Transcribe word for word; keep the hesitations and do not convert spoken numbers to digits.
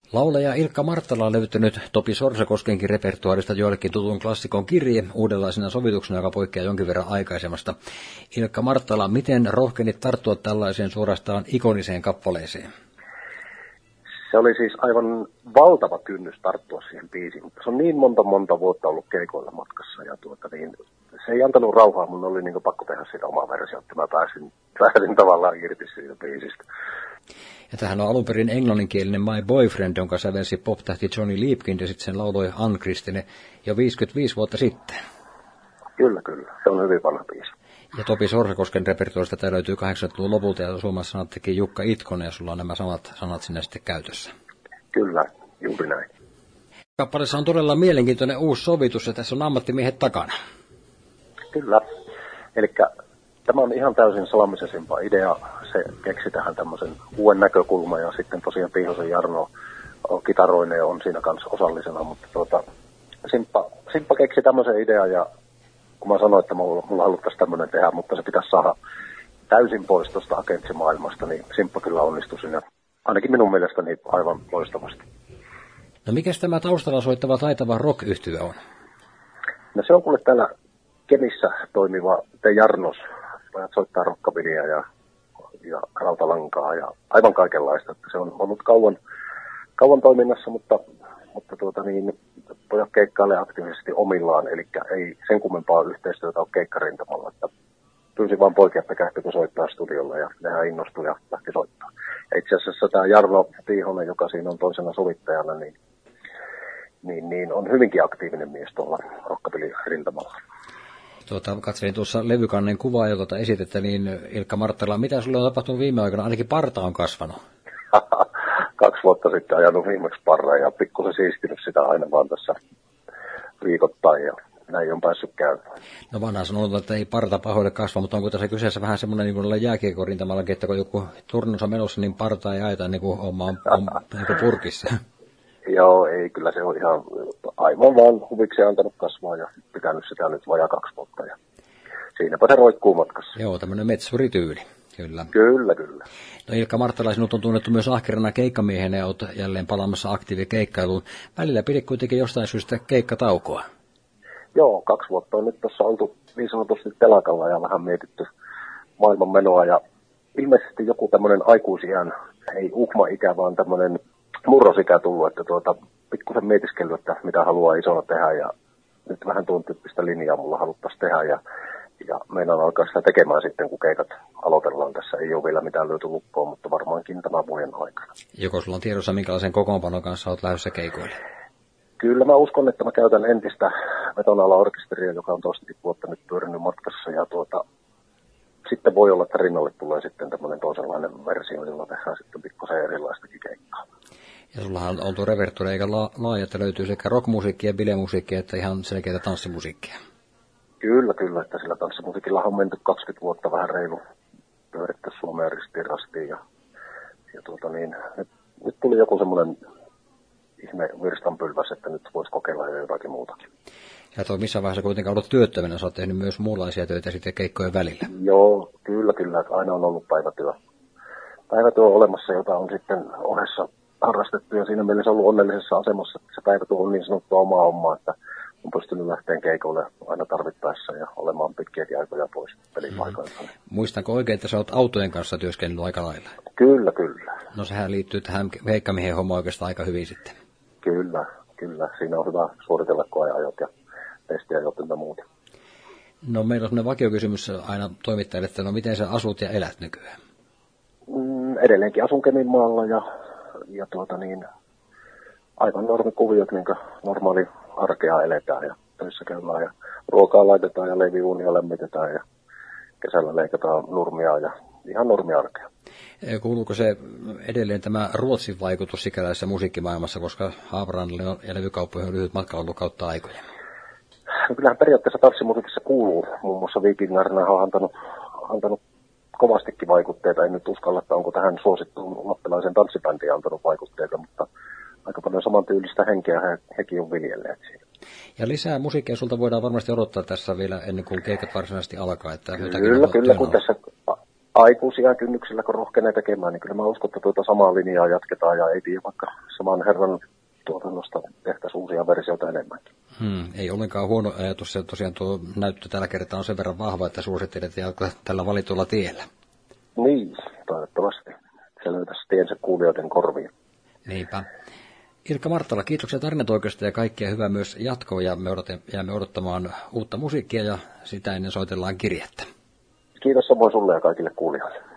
Laulaja Ilkka Marttala on löytänyt Topi Sorsakoskenkin repertuaarista joillekin tutun klassikon kirje uudenlaisena sovituksena, joka poikkeaa jonkin verran aikaisemmasta. Ilkka Marttala, miten rohkenit tarttua tällaiseen suorastaan ikoniseen kappaleeseen? Se oli siis aivan valtava kynnys tarttua siihen biisiin, mutta se on niin monta monta vuotta ollut keikoilla matkassa ja tuota niin, se ei antanut rauhaa, mun oli niin pakko tehdä sitä omaa versiota, että mä pääsin, pääsin tavallaan irti siitä biisistä. Ja tämähän on alun perin englanninkielinen My Boyfriend, jonka sävelsi pop-tähti Johnny Liebkind ja sitten sen lauloi Ann Kristine jo viisikymmentäviisi vuotta sitten. Kyllä, kyllä. Se on hyvin vanha biisi. Ja Topi Sorsakosken repertuarista tämä löytyy kahdeksankymmentäluvun lopulta ja Suomessa sanat teki Jukka Itkonen ja sulla on nämä samat sanat sinne sitten käytössä. Kyllä, juuri näin. Kappaleessa on todella mielenkiintoinen uusi sovitus ja tässä on ammattimiehet takana. Kyllä. Eli tämä on ihan täysin Salamisen Simpan idea. Se keksi tähän tämmöisen uuden näkökulman ja sitten tosiaan Piihosen Jarno kitaroineen on siinä kanssa osallisena, mutta tuota, Simppa, Simppa keksi tämmöisen idean ja kun mä sanoin, että mulla, mulla haluttaisiin tämmöinen tehdä, mutta se pitäisi saada täysin pois tuosta agentsimaailmasta, niin Simppa kyllä onnistui siinä, ainakin minun mielestäni aivan loistavasti. No mikäs tämä taustalla soittava taitava rock-yhtye on? No se on kuule täällä Kemissä toimiva Te Jarnos, pojat soittaa rockabillyä ja, ja rautalankaa ja aivan kaikenlaista. Se on ollut kauan, kauan toiminnassa, mutta, mutta tuota niin, pojat keikkailee aktiivisesti omillaan, eli ei sen kummempaa yhteistyötä ole keikkarintamalla. Että pyysin vaan poikia, että kähtikö soittaa studiolla ja nehän innostui ja lähti soittaa. Ja itse asiassa tämä Jarno Tiihonen, joka siinä on toisena sovittajana, niin, niin, niin on hyvinkin aktiivinen mies tuolla rockabilly-rintamalla. Tuota, katselin tuossa levykannen kuvaa, jota esitettä, niin Ilkka Marttala, mitä sulle on tapahtunut viime aikoina? Ainakin parta on kasvanut. Kaksi vuotta sitten ajanut viimeksi parraa ja pikkusen siistinyt sitä aina vaan tässä viikoittain ja näin on päässyt käymään. No vanha sanotaan, että ei parta pahoille kasva, mutta onko tässä kyseessä vähän semmoinen niin kuin jääkiekkorintamallakin, että kun joku turnaus on menossa, niin partaa ei aita niin kuin oma on, on niin purkissa. Joo, ei, kyllä se on ihan aivan vaan huvikseen antanut kasvaa ja pitänyt sitä nyt vajaa kaksi vuotta ja siinäpä se roikkuu matkassa. Joo, tämmöinen metsurityyli, kyllä. Kyllä, kyllä. No Ilkka Marttala, sinut on tunnettu myös ahkerana keikkamiehenä ja olet jälleen palaamassa aktiivikeikkailuun. Välillä pidit kuitenkin jostain syystä keikkataukoa. Joo, kaksi vuotta on nyt tuossa oltu niin sanotusti telakalla ja vähän mietitty maailman menoa ja ilmeisesti joku tämmöinen aikuisiän, ei uhma-ikä, vaan tämmöinen murrosikä tullut, että tuota, pikkusen mietiskellyt, että mitä haluaa isona tehdä ja nyt vähän tuon tyyppistä linjaa mulla haluttaisiin tehdä ja, ja meidän alkaa sitä tekemään sitten, kun keikat aloitellaan. Tässä ei ole vielä mitään löyty lukkoon, mutta varmaankin tämän vuoden aikana. Joko sulla on tiedossa, minkälaisen kokoonpanon kanssa olet lähdössä keikoille? Kyllä mä uskon, että mä käytän entistä Vetonala-orkesteria, joka on toistakin vuotta nyt pyörinyt matkassa ja tuota, sitten voi olla, että rinnalle tulee sitten tämmöinen toisenlainen versio, jolla tehdään sitten pikkusen erilaistakin keikkaa. Ja sullahan on tuo repertuari eikä la- laaja, että löytyy sekä rockmusiikkia, bilemusiikkia että ihan selkeitä tanssimusiikkia. Kyllä, kyllä, että sillä tanssimusiikilla on menty kaksikymmentä vuotta vähän reilu pyöritty Suomeen ristiin rastiin ja, ja tuota niin, nyt, nyt tuli joku semmoinen ihme virstanpylväs, että nyt voisi kokeilla jo jotakin muutakin. Ja toi missä vaiheessa kuitenkaan ollut työttömänä, sä oot tehnyt myös muunlaisia töitä sitten keikkojen välillä. Joo, kyllä, kyllä, aina on ollut päivätyö. Päivätyö on olemassa, jota on sitten ohessa harrastettu ja siinä mielessä ollut onnellisessa asemassa, että se päivätyö on niin sanottua omaa hommaa, että on pystynyt lähteen keikolle aina tarvittaessa ja olemaan pitkiäkin aikoja pois pelipaikoilta. Mm. Muistanko oikein, että sä oot autojen kanssa työskennellyt aika lailla? Kyllä, kyllä. No sehän liittyy tähän heikkamiehen hommaan oikeastaan aika hyvin sitten. Kyllä, kyllä. Siinä on hyvä suoritella koeajot ja testiä ja muuta. No meillä on sellainen vakiokysymys aina toimittajille, että no miten sä asut ja elät nykyään? Mm, edelleenkin asun Keminmaalla ja, ja tuota niin, aivan normikuviot, niin kuin normaali arkea eletään ja töissä käydään ja ruokaa laitetaan ja leiviuunia lämmitetään ja kesällä leikataan nurmia ja ihan normiarkea. Kuuluuko se edelleen tämä Ruotsin vaikutus sikäläisessä musiikkimaailmassa, koska Haaparannille ja levykauppoihin on lyhyt matka ollut kautta aikoja? No kyllähän periaatteessa tanssimusiikissa kuuluu. Muun muassa Vikingarna on antanut, antanut kovastikin vaikutteita. En nyt uskalla, että onko tähän suosittuun lappilaisen tanssibändiin antanut vaikutteita, mutta aika paljon samantyylistä henkeä he, hekin on viljelleet siinä. Ja lisää musiikkia sulta voidaan varmasti odottaa tässä vielä ennen kuin keikat varsinaisesti alkaa. Että kyllä, kyllä, kun tässä aikuisia kynnyksillä, kun rohkenee tekemään, niin kyllä mä uskon, että tuota samaa linjaa jatketaan ja ei tiedä vaikka saman herran tuotannosta tehtäisiin uusia versioita enemmänkin. Hmm, ei ollenkaan huono ajatus, ja tosiaan tuo näyttö tällä kertaa on sen verran vahva, että suosittelet jatkaa tällä valitulla tiellä. Niin, toivottavasti. Se löytäisi tiensä kuulijoiden korviin. Niinpä. Ilkka Marttala, kiitoksia tarinatoikeudesta ja kaikkea hyvää myös jatkoa, ja me odotamme, jäämme odottamaan uutta musiikkia, ja sitä ennen soitellaan kirjettä. Kiitos samoin sulle ja kaikille kuulijoille.